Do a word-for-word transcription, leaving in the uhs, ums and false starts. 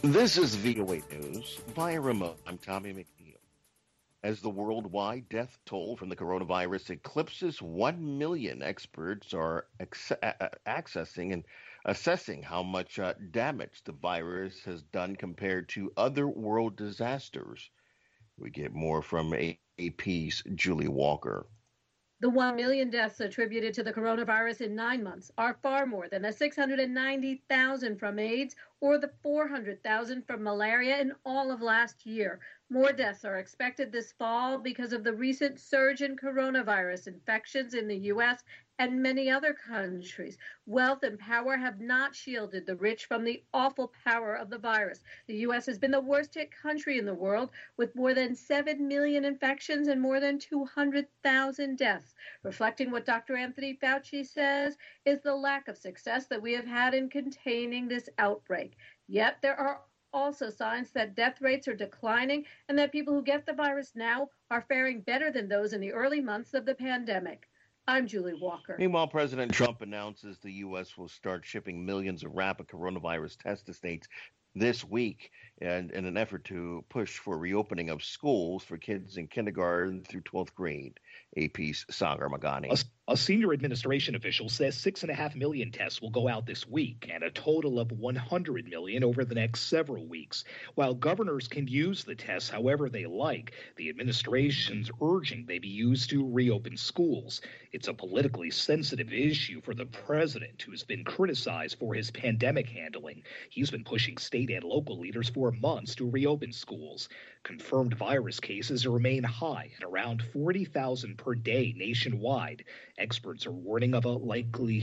This is V O A News via remote. I'm Tommy McNeil. As the worldwide death toll from the coronavirus eclipses one million, experts are ex- a- accessing and assessing how much uh, damage the virus has done compared to other world disasters. We get more from A P's Julie Walker. The one million deaths attributed to the coronavirus in nine months are far more than the six hundred ninety thousand from AIDS or the four hundred thousand from malaria in all of last year. More deaths are expected this fall because of the recent surge in coronavirus infections in the U S and many other countries. Wealth and power have not shielded the rich from the awful power of the virus. The U S has been the worst hit country in the world with more than seven million infections and more than two hundred thousand deaths. Reflecting what Doctor Anthony Fauci says is the lack of success that we have had in containing this outbreak. Yet there are also signs that death rates are declining and that people who get the virus now are faring better than those in the early months of the pandemic. I'm Julie Walker. Meanwhile, President Trump announces the U S will start shipping millions of rapid coronavirus tests to states this week and in an effort to push for reopening of schools for kids in kindergarten through twelfth grade. A P's Sagar Magani. A, a senior administration official says six and a half million tests will go out this week and a total of one hundred million over the next several weeks. While governors can use the tests however they like, the administration's urging they be used to reopen schools. It's a politically sensitive issue for the president, who's been criticized for his pandemic handling. He's been pushing state and local leaders for months to reopen schools. Confirmed virus cases remain high at around forty thousand per day nationwide. Experts are warning of a likely